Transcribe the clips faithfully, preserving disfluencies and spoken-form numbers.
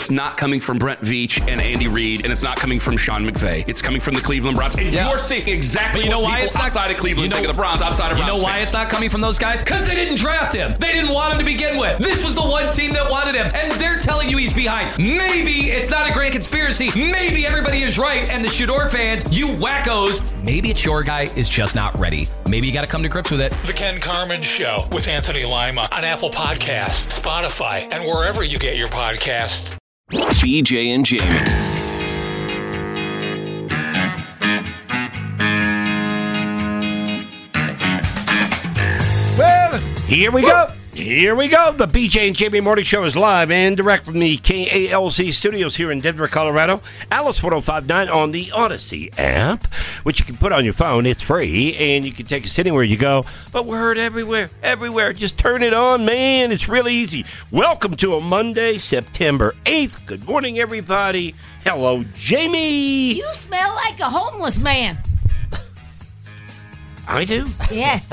it's not coming from Brent Veach and Andy Reid, and it's not coming from Sean McVay. It's coming from the Cleveland Browns. And yeah. you're seeing exactly but you know what why people it's not, outside of Cleveland you know, think of the Browns, outside of You Browns know why fans. it's not coming from those guys? Because they didn't draft him. They didn't want him to begin with. This was the one team that wanted him, and they're telling you he's behind. Maybe it's not a grand conspiracy. Maybe everybody is right, and the Shador fans, you wackos, maybe it's your guy is just not ready. Maybe you got to come to grips with it. The Ken Carman Show with Anthony Lima on Apple Podcasts, Spotify, and wherever you get your podcasts. B J and Jamie. Well, here we go. Here we go. The B J and Jamie Morning Show is live and direct from the K A L C studios here in Denver, Colorado. Alice one oh five point nine on the Odyssey app, which you can put on your phone. It's free, and you can take us anywhere you go. But we're heard everywhere, everywhere. Just turn it on, man. It's really easy. Welcome to a Monday, September eighth. Good morning, everybody. Hello, Jamie. You smell like a homeless man. I do? Yes.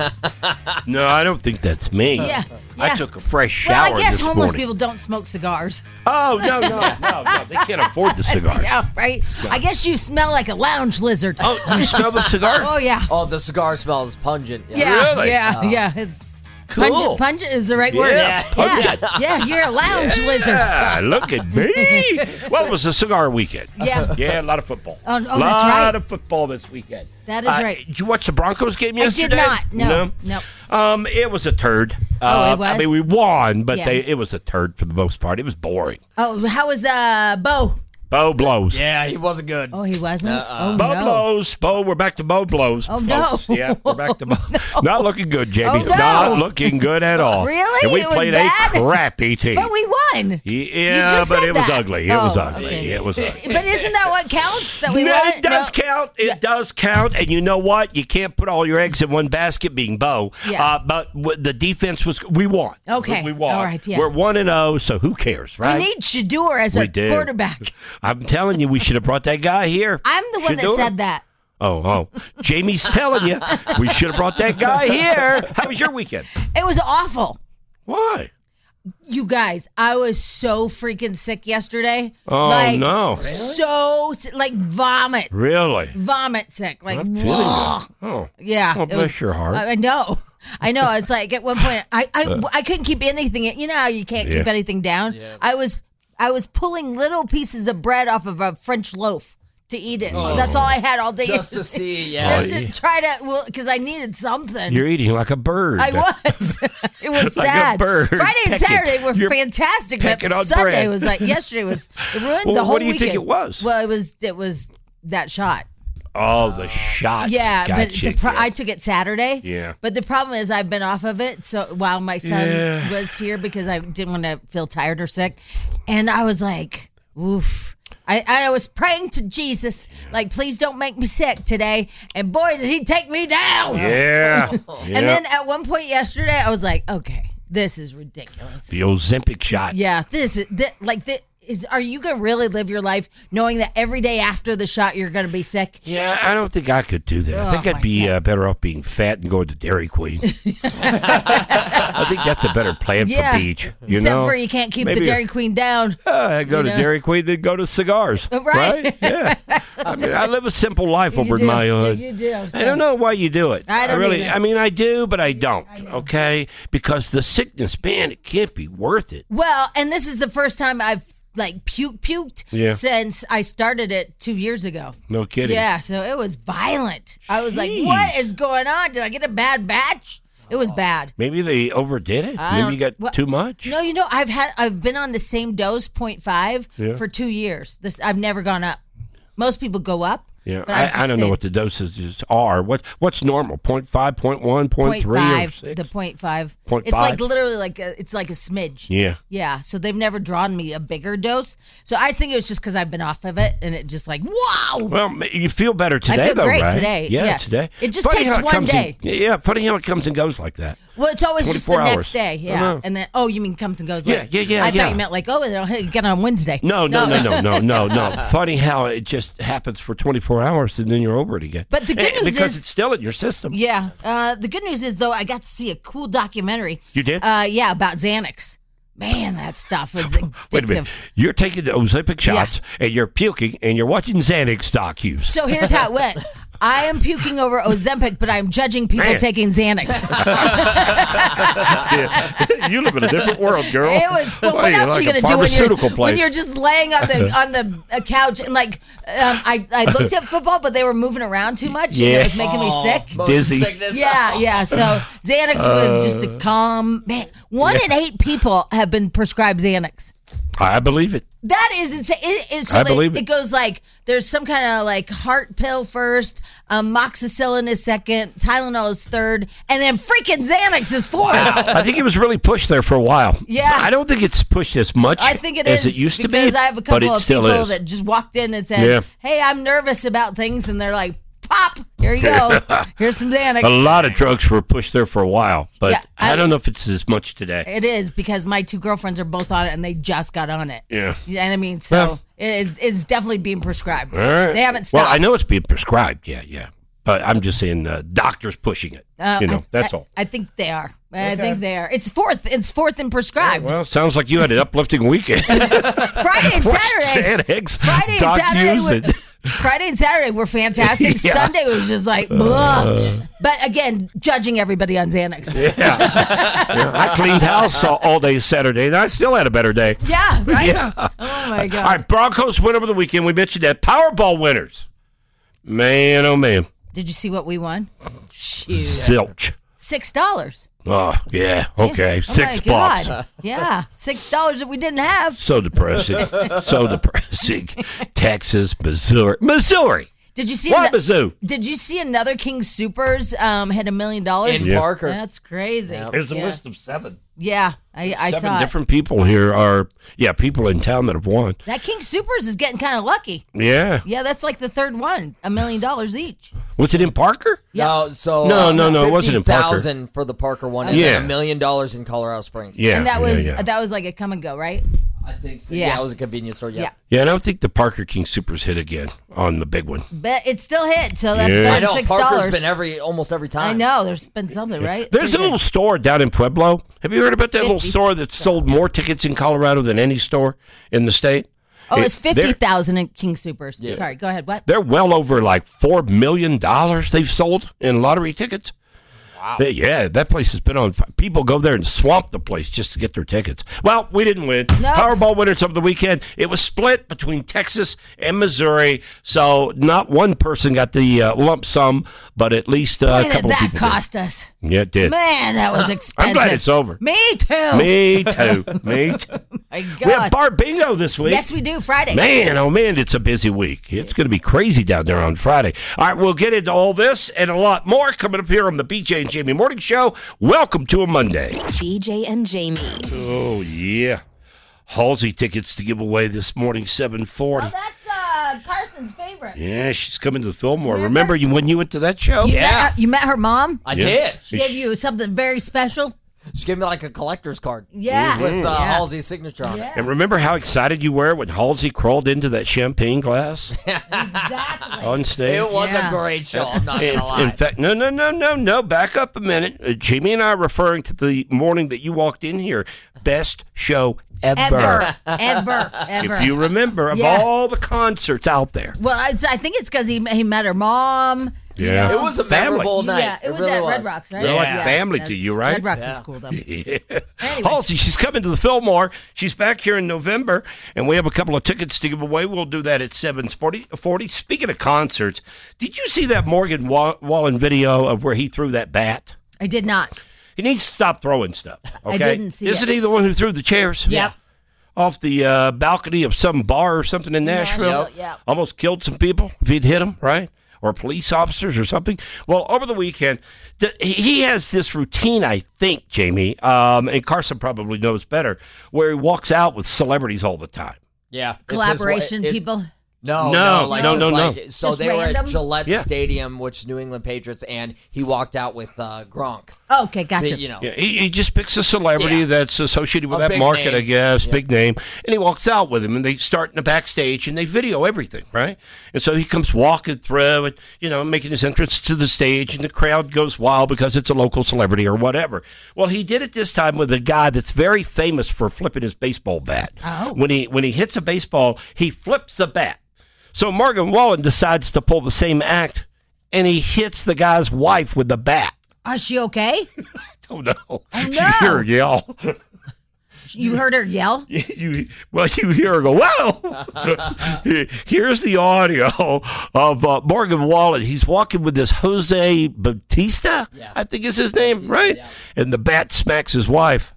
No, I don't think that's me. Yeah. I yeah. took a fresh shower Well, I guess this homeless morning. people don't smoke cigars. Oh, no, no, no, no. They can't afford the cigars. Yeah, right? No. I guess you smell like a lounge lizard. Oh, do you smell the cigar? Oh, yeah. Oh, the cigar smells pungent. Yeah. Yeah, Really? yeah, Oh. yeah. It's Cool. pungent. Pungent is the right word. Yeah, yeah, yeah. You're a lounge lizard. Yeah, look at me. Well, it was a cigar weekend. Yeah. Yeah, a lot of football. Oh, oh, a that's lot right. of football this weekend. That is Uh, right. Did you watch the Broncos game yesterday? I did not. No. No. No. Um, it was a turd. Oh, Uh, it was? I mean, we won, but Yeah. they it was a turd for the most part. It was boring. Oh, how was uh, Bo? Bo blows. Yeah, he wasn't good. Oh, he wasn't? Uh-uh. Oh, Bo no. blows. Bo, we're back to Bo blows. Oh, folks. no. Yeah, we're back to Bo. No. Not looking good, Jamie. Oh, no. Not looking good at all. Really? And we It was played bad? a crappy team. But we won. Yeah, just but said it was that. ugly. It Oh, was ugly. okay. It was ugly. But isn't that what counts? That we No, won? it does No. count. It Yeah. does count. And you know what? You can't put all your eggs in one basket, being Bo. Yeah. Uh, but w- the defense was. We won. Okay. We, we won. All right, yeah. We're one and zero. So who cares, right? We need Shador as We our do. quarterback. I'm telling you, we should have brought that guy here. I'm the one Shador. that said that. Oh, oh. Jamie's telling you we should have brought that guy here. How was your weekend? It was awful. Why? You guys, I was so freaking sick yesterday. Oh, like, no. So, si- like, vomit. Really? Vomit sick. Like, I'm feeling ugh. that. Oh. Yeah. Oh, it bless was- your heart. I I know. I know. I was like, at one point, I, I, I couldn't keep anything. You know how you can't keep Yeah. anything down? Yeah. I was I was pulling little pieces of bread off of a French loaf to eat it. Oh. That's all I had all day. Just to see, yeah. Just Oh, to yeah. try to, well, because I needed something. You're eating like a bird. I was. It was Like a sad. bird Friday and pecking. Saturday were You're fantastic, but pecking on Sunday bread. was like yesterday was it ruined Well, the whole what do you weekend. think it was? Well, it was it was that shot. Oh, the shot. Yeah, but Gotcha, the pro- yeah. I took it Saturday. Yeah. But the problem is I've been off of it so while my son Yeah. was here because I didn't want to feel tired or sick, and I was like, oof. I, I was praying to Jesus, like, please don't make me sick today. And boy, did he take me down. Yeah. And then at one point yesterday, I was like, okay, this is ridiculous. the Ozempic shot. Yeah, this is th- like this is. Are you gonna really live your life knowing that every day after the shot you're gonna be sick? Yeah, I don't think I could do that. I think Oh, I'd my be God. uh, better off being fat and going to Dairy Queen. I think that's a better plan Yeah. for Beach. You Except know? for you can't keep Maybe the Dairy Queen down. Uh, I go you to know? Dairy Queen, then go to cigars. Right. Yeah. I mean, I live a simple life You over do. in my Yeah, hood. you do. I don't know why you do it. I don't really. either. I mean, I do, but I don't. Okay, because the sickness, man, it can't be worth it. Well, and this is the first time I've like puke puked Yeah. since I started it two years ago. No kidding. Yeah, so it was violent. I was like, Jeez. what is going on? Did I get a bad batch? It was bad. Maybe they overdid it. I Maybe don't- you got well, too much. No, you know, I've had I've been on the same dose, point five, Yeah. for two years. This I've never gone up. Most people go up. Yeah, but I've I, just I don't know stayed what the dosages are. What what's normal? Point five, point one, point point three, or five, six? the point five. Point it's like five? literally like a, it's like a smidge. Yeah. Yeah. So they've never drawn me a bigger dose. So I think it was just because I've been off of it, and it just like wow. Well, ma- you feel better today, feel though, great right? today, Yeah, yeah. today. It just Funny takes how it one comes day. and- yeah, funny how it comes and goes like that. Well, it's always just the twenty-four next hours. day, I yeah. know. And then, oh, you mean comes and goes? Yeah, later. yeah, yeah, I yeah. thought you meant like, oh, it'll get on Wednesday. No, no, no, no, no, no, no. Funny how it just happens for twenty-four hours and then you're over it again. But the good Eh, news because is- it's still in your system. Yeah. Uh, the good news is though, I got to see a cool documentary. You did? Uh, yeah, about Xanax. Man, that stuff was Wait a minute. addictive. You're taking the Ozempic shots, and you're puking, and you're watching Xanax docu. So here's how it went. I am puking over Ozempic, but I'm judging people Man. taking Xanax. Yeah. You live in a different world, girl. It was. Well, what You're else like are you a gonna do when you're pharmaceutical place. when you're just laying on the on the uh, couch and like um, I I looked at football, but they were moving around too much. Yeah. And it was making me sick. Motion Dizzy. sickness. Yeah, yeah. So Xanax was just Uh, a calm man. One in eight people have been prescribed Xanax. I believe it. That is insane. It, it, so I they- believe it. it goes like there's some kind of like heart pill first, um, moxicillin is second, Tylenol is third, and then freaking Xanax is fourth. I think it was really pushed there for a while. Yeah. I don't think it's pushed as much I think it as is it used to be. because I have a but couple it of still people is. that just walked in and said, Yeah. "Hey, I'm nervous about things," and they're like, "Pop, here you go. Here's some Xanax." A lot of drugs were pushed there for a while, but Yeah, I, I- don't know if it's as much today. It is because my two girlfriends are both on it, and they just got on it. Yeah. Yeah, and I mean, so Well. it is. It's definitely being prescribed. All right. They haven't stopped. Well, I know it's being prescribed. Yeah, yeah. But I'm just saying uh, doctors pushing it. Uh, you know, I- that's I- all. I think they are. I think they are. It's fourth. It's fourth and prescribed. Well, sounds like you had an uplifting weekend. Friday and What's Saturday. Xanax? Friday and Doc Saturday. used Were, it. Friday and Saturday were fantastic. Yeah. Sunday was just like, blah. But again, judging everybody on Xanax. Yeah, Yeah, I cleaned house all, all day Saturday, and I still had a better day. right? Yeah. Oh my God. All right, Broncos win over the weekend. We mentioned that. Powerball winners. Man, oh man. Did you see what we won? Shoot. Zilch. Six dollars. Oh, yeah. Okay. Oh Six my bucks. God. Yeah. Six dollars that we didn't have. So depressing. So depressing. Texas, Missouri. Missouri. Did you see Why ano- Mizzou? Did you see another King Supers um, hit a million dollars? In Parker. That's crazy. There's a yeah. list of seven. Yeah, I, I Seven saw it. different people here are, yeah, people in town that have won. That King Supers is getting kind of lucky. Yeah. Yeah, that's like the third one, a million dollars each. Was it in Parker? Yeah. No, so No, uh, no, no, it wasn't in Parker. fifty thousand for the Parker one, and Yeah. then a million dollars in Colorado Springs. Yeah. and that yeah, was yeah. that was like a come and go, right? I think so. Yeah. Yeah, it was a convenience store. Yeah. Yeah. Yeah, and I don't think the Parker King Supers hit again on the big one. But it still hit, so that's Yeah. better I than know six Parker's dollars. been every almost every time. I know there's been something, right? There's a Pretty little good. store down in Pueblo. Have you heard about that little fifty. store that sold more tickets in Colorado than any store in the state? Oh, it's It- they're- fifty thousand in King Supers. Sorry, go ahead. What? They're well over like four million dollars they've sold in lottery tickets. Wow. Yeah, that place has been on. People go there and swamp the place just to get their tickets. Well, we didn't win. No. Powerball winners of the weekend. It was split between Texas and Missouri, so not one person got the uh, lump sum, but at least uh, Boy, a did couple of that people cost us. did. Yeah, it did. Man, that was expensive. I'm glad it's over. Me too. Me too. Me too. My We have God. bar bingo this week. Yes, we do. Friday. Man, oh man, it's a busy week. It's going to be crazy down there on Friday. All right, we'll get into all this and a lot more coming up here on the B J and Jamie Morning Show. Welcome to a Monday. B J and Jamie. Oh, yeah. Halsey tickets to give away this morning, seven forty. Oh, that's uh, Carson's favorite. Yeah, she's coming to the Fillmore. Remember? Remember you when you went to that show? You, Yeah. met her, you met her mom? I Yeah. did. She gave you something very special? She gave me like a collector's card. Yeah. With uh, Yeah. Halsey's signature on it. Yeah. And remember how excited you were when Halsey crawled into that champagne glass Exactly. on stage? It was Yeah. a great show. I'm not In, gonna lie. in fact, no, no, no, no, no. Back up a minute. Uh, Jamie and I are referring to the morning that you walked in here. Best show ever. Ever. Ever. Ever. If you remember, of Yeah. all the concerts out there. Well, it's, I think it's because he, he met her mom. you Yeah. know? It was a Family. memorable night. Yeah, it, was really at was. Red Rocks, right? They're like Yeah. family That- to you, right? Red Rocks Yeah. is cool, though. Yeah. Anyway. Halsey, she's coming to the Fillmore. She's back here in November, and we have a couple of tickets to give away. We'll do that at seven forty. Speaking of concerts, did you see that Morgan Wa- Wallen video of where he threw that bat? I did not. He needs to stop throwing stuff. Okay? didn't see Isn't it. he the one who threw the chairs? Yep. Off the uh, balcony of some bar or something in Nashville. Nashville, yep. Almost killed some people if he'd hit them, right? Or police officers or something. Well, over the weekend, the, he has this routine, I think, Jamie, um, and Carson probably knows better, where he walks out with celebrities all the time. Yeah. It's his way- Collaboration it- people. No, No, no, like no, just no, like no. so Just they were random? at Gillette Yeah. Stadium, which New England Patriots, and he walked out with uh, Gronk. Oh, okay, gotcha. The- you know, Yeah, he, he just picks a celebrity Yeah. that's associated with A that big market, name. I guess, Yeah. big name, and he walks out with him, and they start in the backstage, and they video everything, right? And so he comes walking through, and you know, making his entrance to the stage, and the crowd goes wild because it's a local celebrity or whatever. Well, he did it this time with a guy that's very famous for flipping his baseball bat. Oh. When he when he hits a baseball, he flips the bat. So Morgan Wallen decides to pull the same act, and he hits the guy's wife with the bat. Is she okay? Oh no! Oh, You no. hear her yell. You heard her yell? You, well, you hear her go, whoa! Here's the audio of uh, Morgan Wallen. He's walking with this Jose Bautista, Yeah. I think is his name, right? yeah. And the bat smacks his wife.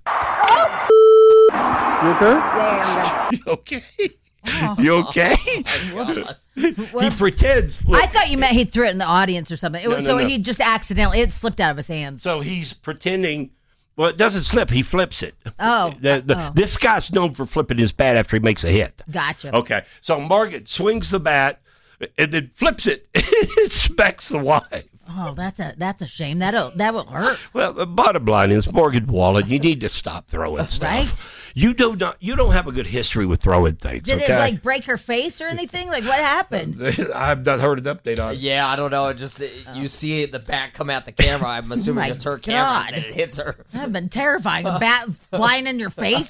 You okay? You okay? He pretends. Look, I thought you meant he threw it in the audience or something. It was, No, no, so no. he just accidentally, it slipped out of his hands. so he's pretending. Well, it doesn't slip. He flips it. Oh, The- the- oh. This guy's known for flipping his bat after he makes a hit. Gotcha. Okay, so Morgan swings the bat and then flips it. It smacks the wife. Oh, that's a that's a shame. That'll that will hurt. Well, the bottom line is, Morgan Wallen, you need to stop throwing stuff. Right? You do not. You don't have a good history with throwing things. Did okay? it like break her face or anything? Like what happened? I've not heard an update on it. yeah, I don't know. It just it, you see the bat come at the camera. I'm assuming Oh my it's her camera God. and it hits her. That'd been terrifying. A bat flying in your face.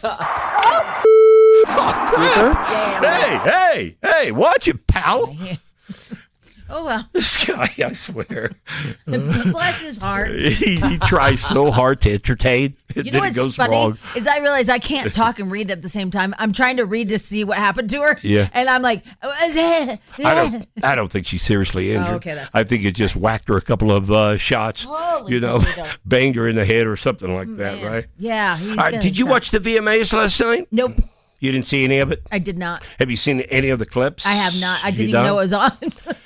Hey, hey, hey! Watch it, pal. Oh well. This guy, I swear, Bless his heart. he, he tries so hard to entertain, and You know then it what's goes funny wrong. is I realize I can't talk and read at the same time. I'm trying to read to see what happened to her. Yeah. And I'm like, I don't. I don't think she's seriously injured. Oh, okay, that's I think it just whacked her a couple of uh, shots. Holy you know, Toledo. banged her in the head or something like that, Man. right? Yeah. He's All right, gonna did you stop. watch the V M As last night? Nope. You didn't see any of it? I did not. Have you seen any of the clips? I have not. I You didn't even don't? know it was on.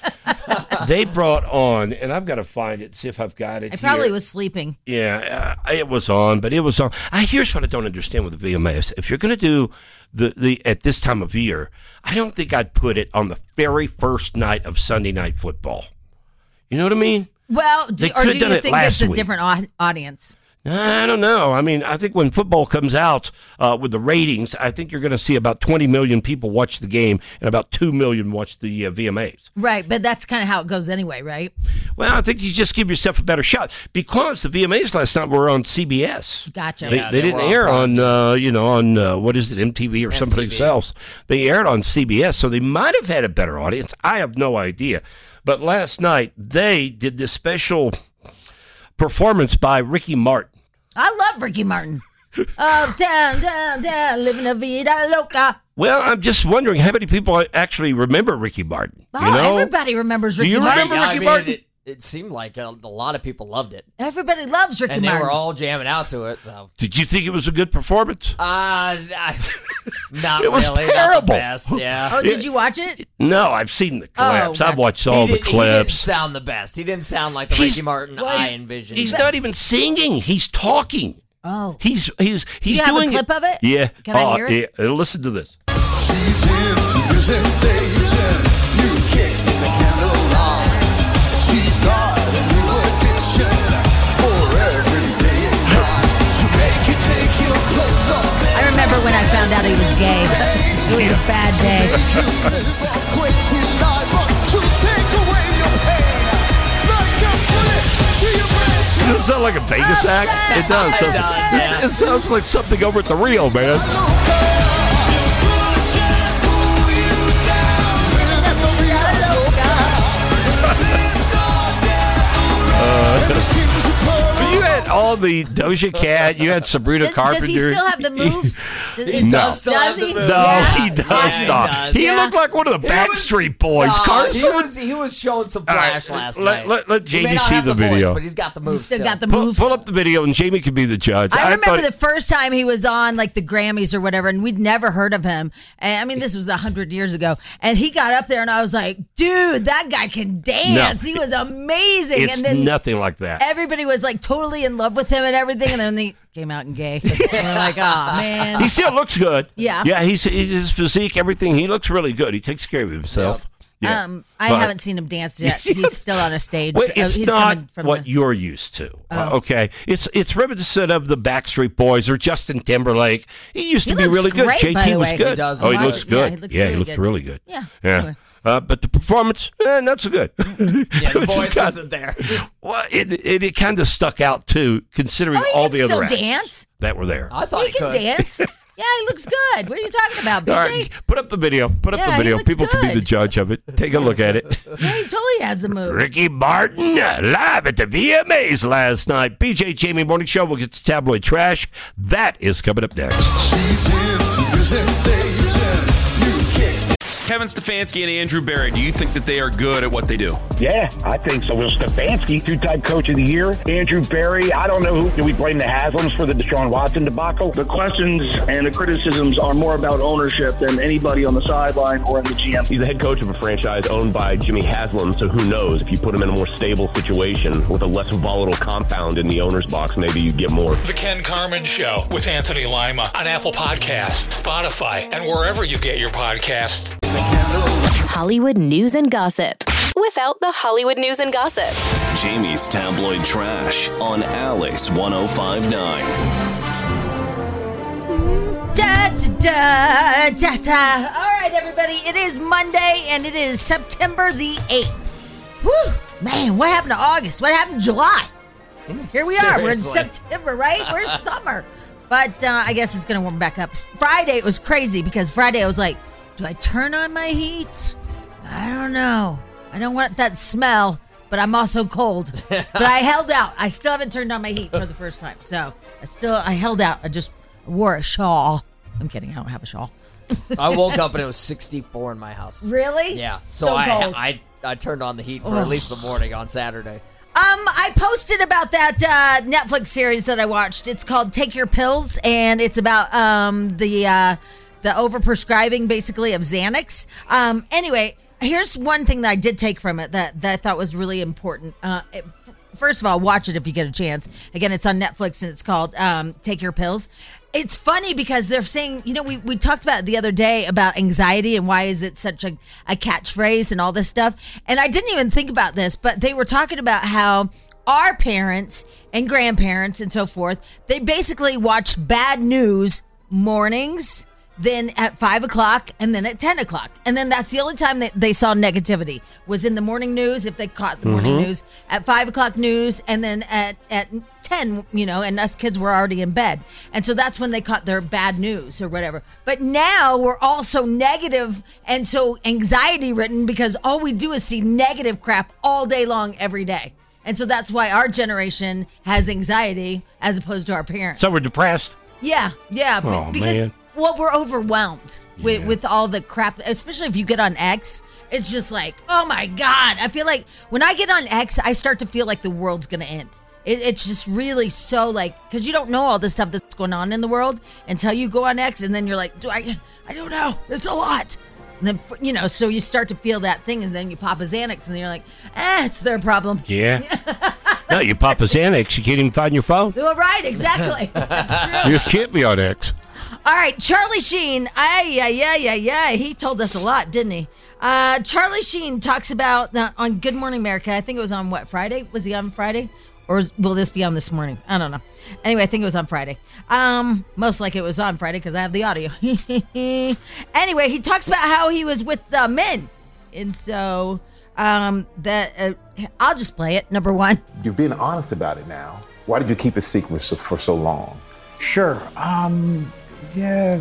They brought on, and I've got to find it, see if I've got it I probably here. was sleeping. Yeah, uh, it was on, but it was on. I, here's what I don't understand with the V M As. If you're going to do the, the at this time of year, I don't think I'd put it on the very first night of Sunday Night Football. You know what I mean? Well, do, They or could've do done you it think last it's a week. different au- audience? I don't know. I mean, I think when football comes out uh, with the ratings, I think you're going to see about twenty million people watch the game and about two million watch the uh, V M As. Right, but that's kind of how it goes anyway, right? Well, I think you just give yourself a better shot because the V M As last night were on C B S. Gotcha. They, Yeah, they they didn't were on air Prime. on, uh, you know, on uh, what is it, M T V or something M T V. else. They aired on C B S, so they might have had a better audience. I have no idea. But last night they did this special performance by Ricky Martin. I love Ricky Martin. Oh, down, down, down, living a vida loca. Well, I'm just wondering how many people actually remember Ricky Martin. Oh, you know, everybody remembers Ricky you Martin. remember Yeah, I Ricky mean, Martin? It, it seemed like a, a lot of people loved it, Everybody loves Ricky and they Martin. were all jamming out to it. So, Did you think it was a good performance? uh, I, not It was really. Not terrible. the best. Yeah. oh, did you watch it? No, I've seen the Oh, clips. I've gotcha. watched all he the did- He didn't clips. sound the best. He didn't sound like the He's- Ricky Martin well, I he's- envisioned. He's not even singing. He's talking. Oh. He's he's he's you have a doing clip of it? Yeah. Can I Oh, hear it? Yeah. Listen to this. She's into the sensation, new kicks in the candlelight. She's got a new addiction for every day and night. She'll make you take your clothes off. I remember when I found out he was gay. It was a bad day. Crazy life, but to take away your pain. Like a bullet to your brain. Does it sound like a Vegas act? It does. It doesn't does, yeah. It, it sounds like something over at the Rio, man. But you had all the Doja Cat. You had Sabrina Does, Carpenter. does he still have the moves? Does, He is- No. does still have Does the he? moves. No, Yeah. he does Yeah, he not. does. He Yeah. looked like one of the He was- Backstreet Boys. No, Carson. he was he was showing some All right, flash last let- night. let- let He Jamie may not see have the voice, video. but he's got the moves. Still got the pull, moves. pull up the video, and Jamie can be the judge. I remember thought- the first time he was on like the Grammys or whatever, and we'd never heard of him. And I mean, this was a hundred years ago, and he got up there, and I was like, "Dude, that guy can dance. No. he was amazing." It's and then nothing like that. everybody was like totally in love with with him and everything, and then they came out and gay. And we're like, oh man. He still looks good. Yeah. Yeah, he's, his physique, everything, he looks really good. He takes care of himself. Yep. Yeah. Um, I But- haven't seen him dance yet. He's still on a stage. Well, Uh, it's he's not coming from what the- you're used to. Uh, Oh. okay, it's it's reminiscent of the Backstreet Boys or Justin Timberlake. He used He to be looks really good. great, J by T the was way. good. He does. Oh, he Yeah, looks good. he looks yeah, really he looks good. really good. Yeah. yeah. Anyway. Uh, but the performance, eh, not so good. Yeah, the It's voice just got- isn't there. Well, it it, it kind of stuck out too, considering Oh, he all can the still other acts dance. that were there. I thought He he, can could. dance. Yeah, he looks good. What are you talking about, B J? All right, put up the video. Put up Yeah, the he video. looks People can be good. the judge of it. Take a look at it. Yeah, he totally has the moves. Ricky Martin uh, live at the V M As last night. B J Jamie Morning Show. We'll get to tabloid trash. That is coming up next. She's hip, new sensation, new kicks. Kevin Stefanski and Andrew Barry, do you think that they are good at what they do? Yeah, I think so. Will Stefanski, two-time coach of the year. Andrew Barry, I don't know who. Do we blame the Haslams for the Deshaun Watson debacle? The questions and the criticisms are more about ownership than anybody on the sideline or in the G M. He's the head coach of a franchise owned by Jimmy Haslam, so who knows? If you put him in a more stable situation with a less volatile compound in the owner's box, maybe you get more. The Ken Carmen Show with Anthony Lima on Apple Podcasts, Spotify, and wherever you get your podcasts. Hollywood news and gossip without the Hollywood news and gossip. Jamie's tabloid trash on Alice ten fifty-nine. Da, da, da, da, da. All right, everybody. It is Monday, and it is September the eighth. Whew. Man, what happened to August? What happened to July? Here we are. We're in Seriously. September, right? We're in summer. But uh, I guess it's going to warm back up. Friday, it was crazy because Friday I was like, do I turn on my heat? I don't know. I don't want that smell, but I'm also cold. But I held out. I still haven't turned on my heat for the first time. So I still, I held out. I just wore a shawl. I'm kidding. I don't have a shawl. I woke up and it was sixty-four in my house. Really? Yeah. So, So I, cold. I I turned on the heat for Ugh. at least the morning on Saturday. Um, I posted about that uh, Netflix series that I watched. It's called Take Your Pills, and it's about um, the uh, the overprescribing, basically, of Xanax. Um, anyway, here's one thing that I did take from it that, that I thought was really important. Uh, it, first of all, watch it if you get a chance. Again, it's on Netflix, and it's called um, Take Your Pills. It's funny because they're saying, you know, we, we talked about it the other day about anxiety and why is it such a, a catchphrase and all this stuff. And I didn't even think about this, but they were talking about how our parents and grandparents and so forth, they basically watched bad news mornings, then at five o'clock, and then at ten o'clock. And then that's the only time that they saw negativity was in the morning news, if they caught the morning Mhm. news, at five o'clock news, and then at, at ten, you know, and us kids were already in bed. And so that's when they caught their bad news or whatever. But now we're all so negative and so anxiety ridden because all we do is see negative crap all day long, every day. And so that's why our generation has anxiety as opposed to our parents. So we're depressed. Yeah, yeah. be- Oh, because, man. well, we're overwhelmed with, with all the crap, especially if you get on X. It's just like, oh my God. I feel like when I get on X, I start to feel like the world's going to end. It, it's just really so like, because you don't know all the stuff that's going on in the world until you go on X, and then you're like, do I, I don't know. There's a lot. And then, you know, so you start to feel that thing, and then you pop a Xanax, and then you're like, eh, it's their problem. Yeah. No, you pop a Xanax, you can't even find your phone. Well, right, exactly. That's true. You can't be on X. All right, Charlie Sheen. Ay, yeah, yeah, yeah, yeah. He told us a lot, didn't he? Uh, Charlie Sheen talks about uh, on Good Morning America. I think it was on what, Friday? Was he on Friday? Or is, will this be on this morning? I don't know. Anyway, I think it was on Friday. Um, most like it was on Friday because I have the audio. Anyway, he talks about how he was with uh, men. And so um, that uh, I'll just play it. Number one. You're being honest about it now. Why did you keep it secret so- for so long? Sure. Um, yeah,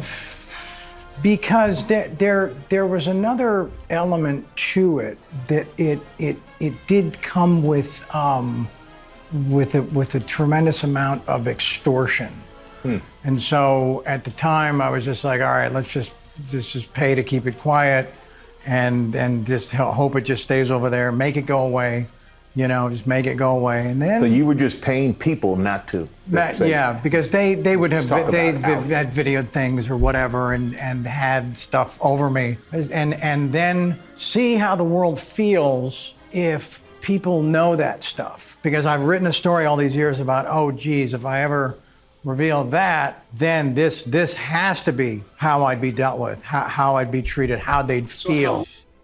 because there, there, there was another element to it that it, it, it did come with, um, with a, with a tremendous amount of extortion. Hmm. And so at the time, I was just like, all right, let's just, just, just pay to keep it quiet, and and just ho- hope it just stays over there, make it go away. You know, just make it go away, and then. So you were just paying people not to. That, say- yeah, because they, they would have Just talk they about it out. had videoed things or whatever, and, and had stuff over me, and and then see how the world feels if people know that stuff because I've written a story all these years about, oh, geez, if I ever reveal that, then this this has to be how I'd be dealt with, how, how I'd be treated, how they'd feel.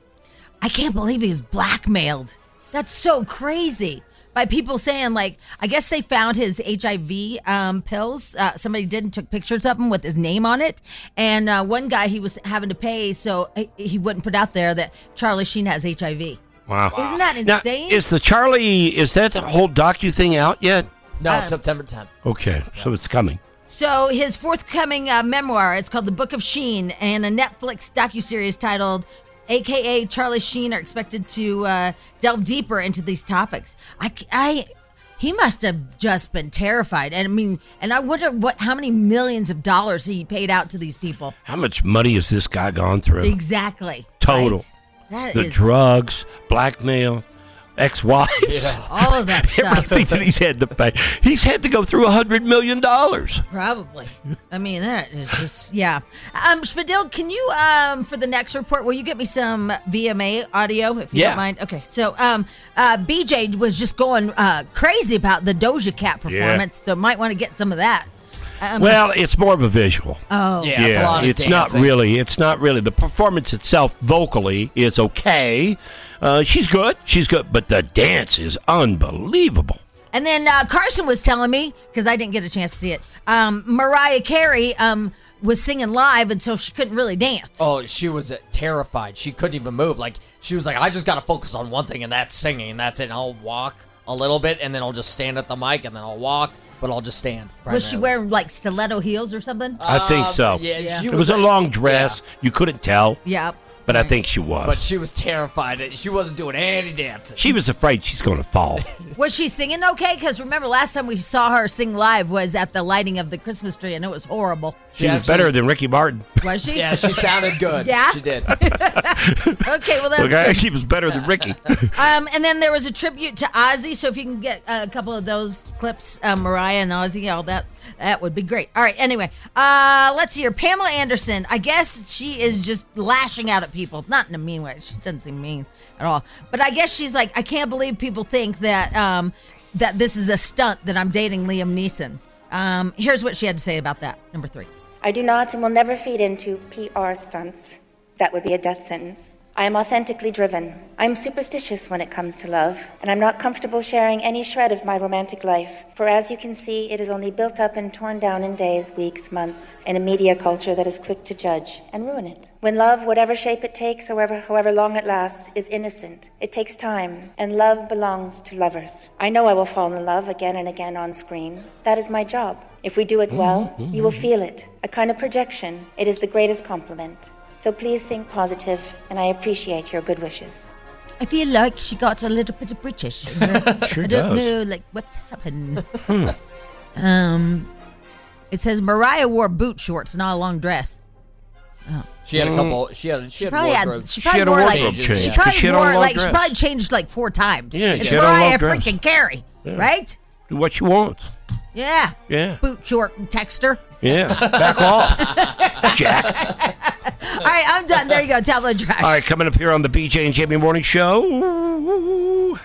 I can't believe he was blackmailed. That's so crazy. By people saying, like, I guess they found his H I V um, pills. Uh, somebody did and took pictures of him with his name on it. And uh, one guy he was having to pay so he wouldn't put out there that Charlie Sheen has H I V. Wow. Isn't that insane? Now, is the Charlie, is that whole docu thing out yet? No, Um, September tenth. Okay, so it's coming. So his forthcoming uh, memoir, it's called The Book of Sheen, and a Netflix docuseries titled A K A Charlie Sheen are expected to uh, delve deeper into these topics. I, I, he must have just been terrified. And I mean, and I wonder what, how many millions of dollars he paid out to these people. How much money has this guy gone through? Exactly. Total. Right? That the is- drugs, blackmail, ex-wives. Yeah. All of that stuff. Everything that he's had to pay. He's had to go through a hundred million dollars. Probably. I mean, that is just, yeah. Um, Spadil, can you, um, for the next report, will you get me some V M A audio, if you Yeah. don't mind? Okay, so um, uh, B J was just going uh, crazy about the Doja Cat performance, so might want to get some of that. Um, Well, it's more of a visual. Oh. Yeah, it's a lot of it's not dancing. really. It's not really. The performance itself, vocally, is okay. Uh, she's good. She's good, but the dance is unbelievable. And then uh, Carson was telling me, because I didn't get a chance to see it, um, Mariah Carey um, was singing live, and so she couldn't really dance. Oh, she was uh, terrified. She couldn't even move. Like, she was like, I just got to focus on one thing, and that's singing, and that's it. And I'll walk a little bit, and then I'll just stand at the mic, and then I'll walk, but I'll just stand. Was she primarily. wearing, like, stiletto heels or something? I think so. yeah, Yeah. she It was a like- long dress. You couldn't tell, Yeah. but I think she was. But she was terrified. She wasn't doing any dancing. she was afraid she's going to fall. Was she singing okay? Because remember, last time we saw her sing live was at the lighting of the Christmas tree, and it was horrible. She was better than Ricky Martin. Was she? Yeah, she sounded good. Yeah? She did. Okay, well, that's Okay, good. she was better than Ricky. Um, and then there was a tribute to Ozzy, so if you can get a couple of those clips, uh, Mariah and Ozzy, all that, that would be great. All right, anyway, uh, let's see here. Pamela Anderson, I guess she is just lashing out at people. Not in a mean way. She doesn't seem mean at all. But I guess she's like, I can't believe people think that um, that this is a stunt, that I'm dating Liam Neeson. Um, here's what she had to say about that. Number three. I do not and will never feed into P R stunts. That would be a death sentence. I am authentically driven. I am superstitious when it comes to love, and I'm not comfortable sharing any shred of my romantic life. For as you can see, it is only built up and torn down in days, weeks, months, in a media culture that is quick to judge and ruin it. When love, whatever shape it takes, however, however long it lasts, is innocent, it takes time, and love belongs to lovers. I know I will fall in love again and again on screen. That is my job. If we do it well, you will feel it. A kind of projection. It is the greatest compliment. So please think positive, and I appreciate your good wishes. I feel like she got a little bit of British. You know? Sure I don't does. know, like, what's happened. Um, it says Mariah wore boot shorts, not a long dress. Oh. She had a couple. She had. She, She had probably wardrobe. had. She probably wore like. She yeah. probably She had on a wore long like. She dress. probably changed like four times. Yeah, it's she had on a long Mariah dress. freaking Carey, Yeah. right? Do what you want. Yeah. Yeah. Boot short texter. Yeah. Back off, Jack. All right, I'm done. There you go. Tabloid trash. All right, coming up here on the B J and Jamie Morning Show,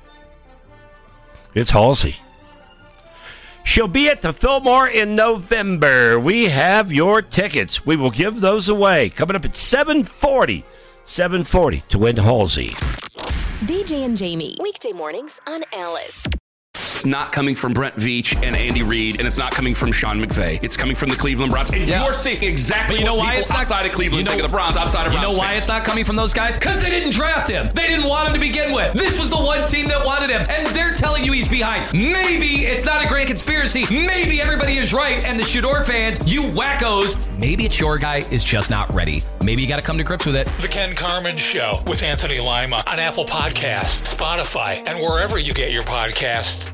it's Halsey. She'll be at the Fillmore in November. We have your tickets. We will give those away. Coming up at seven forty. seven forty to win Halsey. B J and Jamie, weekday mornings on Alice. It's not coming from Brent Veach and Andy Reid, and it's not coming from Sean McVay. It's coming from the Cleveland Browns. And Yeah. you're seeing exactly But you know what why people it's not outside of Cleveland you know, think of the Browns, outside of You Browns know why fans. it's not coming from those guys? Because they didn't draft him. They didn't want him to begin with. This was the one team that wanted him, and they're telling you he's behind. Maybe it's not a grand conspiracy. Maybe everybody is right, and the Shador fans, you wackos, maybe it's your guy is just not ready. Maybe you got to come to grips with it. The Ken Carmen Show with Anthony Lima on Apple Podcasts, Spotify, and wherever you get your podcasts.